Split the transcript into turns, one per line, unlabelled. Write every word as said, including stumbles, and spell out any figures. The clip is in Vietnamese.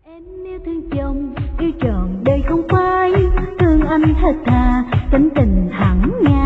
Em yêu thương chồng, yêu trọn đời không phai, thương anh thật thà, tính tình thẳng ngang.